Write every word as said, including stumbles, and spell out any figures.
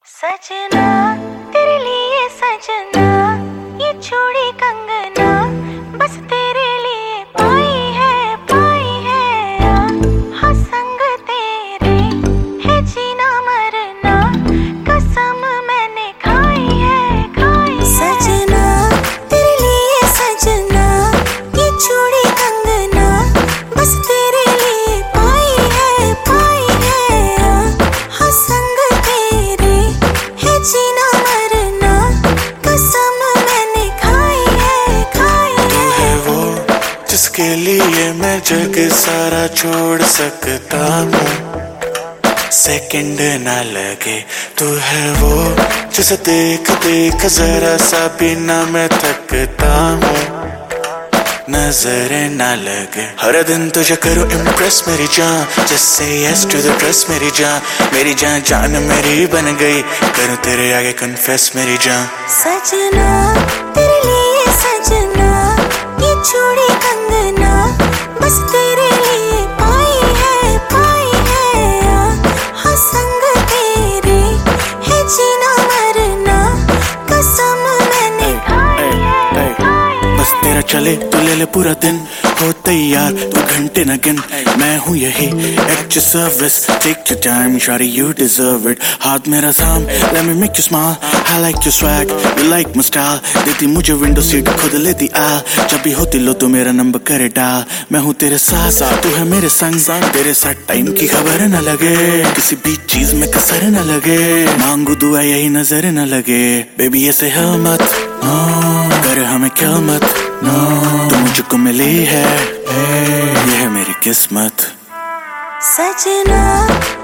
सजना तेरे लिए सजना, ये चूड़ी कंगना बस तेरे लिए पाई है पाई है। हाँ संग तेरे है जीना मरना, कसम मैंने खाई है खाई है। सजना तेरे लिए सजना, ये चूड़ी कंगना बस तेरे लिए पाई है पाई है। हाँ संग तेरे है जीना मरना, कसम मैंने खाई है खाई है। तू है वो जिसके लिए मैं जग सारा छोड़ सकता हूँ, सेकंड ना लगे। तू है वो जिसे देख देख जरा सा भी ना मैं थकता हूँ, नजरें ना लगे। हर दिन तुझे करूँ इम्प्रेस मेरी जान, just say yes to the dress मेरी जान। मेरी जान जान मेरी बन गई, करूँ तेरे आगे कन्फेस मेरी जान। सजना तेरे लिए सजना, ये चूड़ी कंगना बस तेरे लिए पाई है पाई है। हाँ संग तेरे है जीना मरना, कसम मैंने खाई है खाई है। बस तेरा चले तो ले ले पूरा दिन, हो तैयार तू घंटे न गिन। मैं हूँ यही at your service, take your time sorry you deserve it. हाथ मेरा थाम let me make you smile, I like your swag you like my style. देती मुझे विंडो सीट खुद लेती आ, जब भी होती लो तो मेरा नंबर करे डाल। मैं हूँ तेरे साथ साथ तू है मेरे संग संग, तेरे साथ टाइम की खबर न लगे, किसी भी चीज में कसर न लगे। मांगू दुआ यही नजर न लगे, बेबी ऐसे है मत कर हमें क्या मत नो। तू मुझको मिली है, ये है मेरी किस्मत। सजना